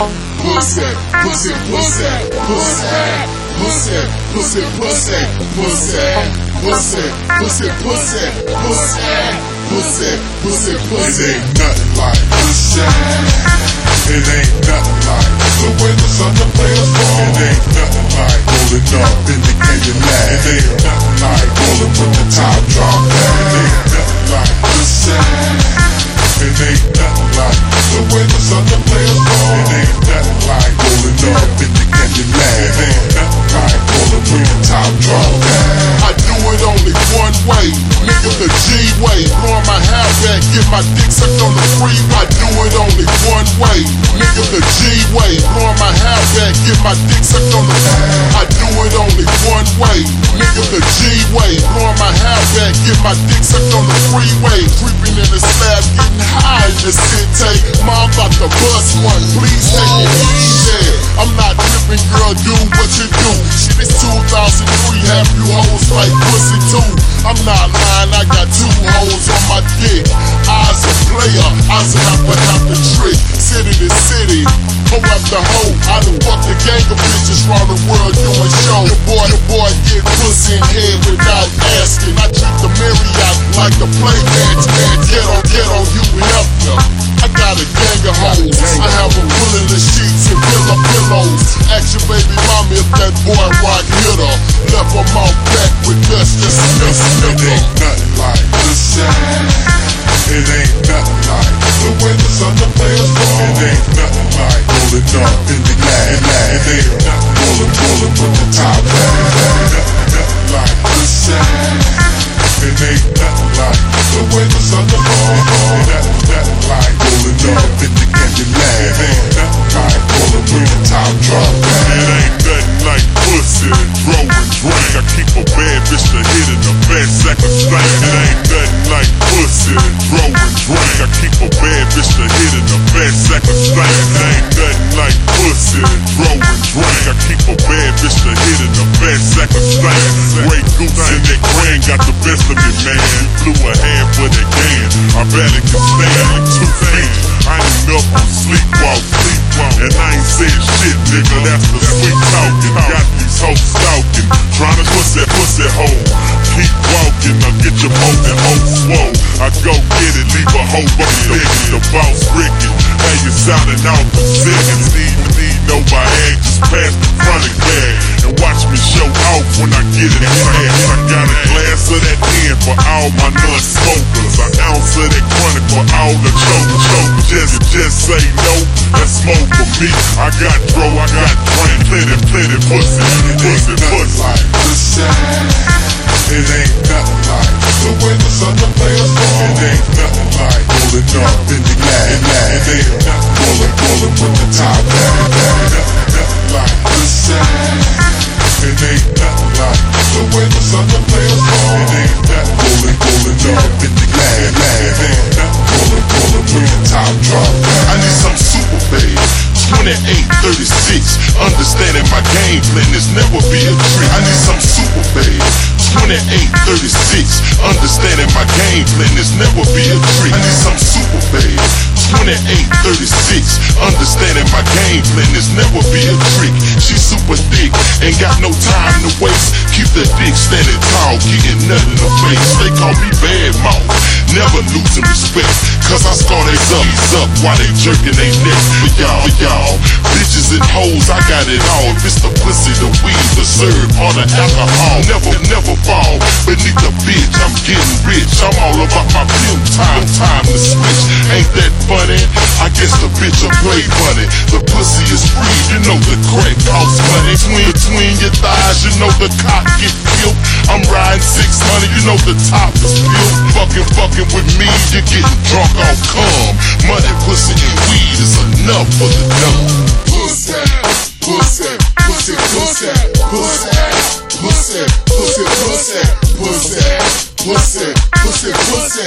pussy, pussy, pussy, pussy, pussy, pussy, pussy, pussy, pussy, pussy, pussy, pussy, pussy. It ain't nothing like pussy. It ain't nothing like the way the Southern players ball. It ain't nothing like rolling up in the candy lag. It ain't nothing like rolling with the top drop back. It ain't nothing like pussy. It ain't nothing like the way the Southern players ball. It ain't nothing like rolling up in the candy lag. It ain't nothing like rolling with the top drop back. I do it only one way, nigga, the G-way. Blowing my hair back, get my dick sucked on the freeway. I do it only one way, nigga, the G-way. Blowing my hair back, get my dick sucked on the freeway. I do it only one way, nigga, the G-way. Blowing my hair back, get my dick sucked on the freeway. Creeping in the slab, getting high in the city. Mom about to bust one, please take it easy. I'm not tripping, girl, do what you do. Shit, it's 2003, have you hoes like pussy too. I'm not lying, I got 2 hoes on my dick. I's a player, I's have the trick. City to city, hoe after hoe. I done fucked a gang of bitches round the world doing show. Your boy get pussy in head without asking. I treat the Marriott like the playmat. Get on you help ya. I got a gang of hoes. I have them pulling the sheets and pillows. Ask your baby mommy if that boy rock hit her. Left her mouth back with dust, just it ain't nothing like pussy. It ain't nothing like the way the Southern players ball. It ain't nothing like rolling up in the lag. It ain't nothing rolling with the top back. It ain't nothing like pussy. It ain't nothing like the way the Southern ball. It ain't nothing like rolling up in the candy lag. It ain't nothing like rolling with the top drop back. It ain't nothing like pussy and throw and drink. I keep a bad bitch to hit in the best second stank. It ain't nothing like pussy and throw and drink. I keep a bad bitch to hit in the best second stank. It ain't nothing like pussy and throw and drink. I keep a bad bitch to hit in the best second stank. Ray Goose and that Grand got the best of me, man. You flew a hand for that can. I barely can stand like 2 feet. I ain't up on sleepwalk, and I ain't said shit, nigga. That's the sweet talking. Got these hoes stalking, trying to pussy hole. Keep walking, now get your hoe swole. I go get it, leave a hoe bucket. The boss Ricky, hey, you sounding out the seconds. Need no bag, just pass the chronic bag and watch me show off when I get it fast. I got a glass of that in for all my non-smokers, an ounce of that chronic for all the chokers. Just say no, that's smoke for me. I got throw, I got drink, plenty pussy. Like pussy. It ain't nothing like the way the Southern players ball. It ain't nothing like rolling up in the lag. It ain't nothing rolling with the top back. It ain't nothing like pussy. It ain't nothing like the way the Southern players ball. It ain't nothing rolling up in the lag. It ain't nothing rolling with the top drop back. I need some super babe. 2836, understanding my game plan is never be a trick. I need some super babe. 2836, understanding my game plan is never be a trick. I need some super babe. 2836, understanding my game plan is never be a trick. She super thick, ain't got no time to waste. Keep the dick standing tall, getting nothing in the face. They call me bad mouth, never losing respect, cause I scar they up while they jerking they neck. For y'all, bitches and hoes, I got it all. If it's the pussy, the weed, the serve, or the alcohol, never fall beneath the bitch. I'm getting rich, I'm all about my pimp time to switch. Ain't that funny? I guess the bitch will play funny. The pussy is free, you know the crack costs money. Between your thighs, you know the cock get killed. I'm riding 600, you know the top is built. Fucking with me, you're getting drunk off cum. Money, pussy, and weed is enough for the dumb. Pussy, pussy, pussy, pussy, pussy, pussy, pussy, pussy, pussy, pussy, pussy, pussy,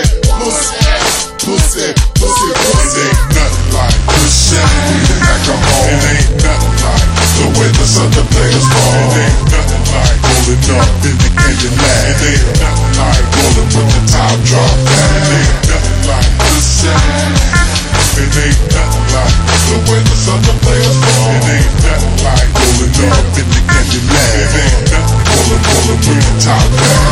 pussy, pussy, pussy. It ain't nothing like pussy. It ain't nothing like the way the Southern players ball. It ain't nothing like rolling up in the candy lag. It ain't nothing like rolling with the top drop back. It ain't nothing like pussy. It ain't nothing like the way the son of players ball. It ain't nothing like rolling up in the candy land. It ain't nothing rolling with the top back.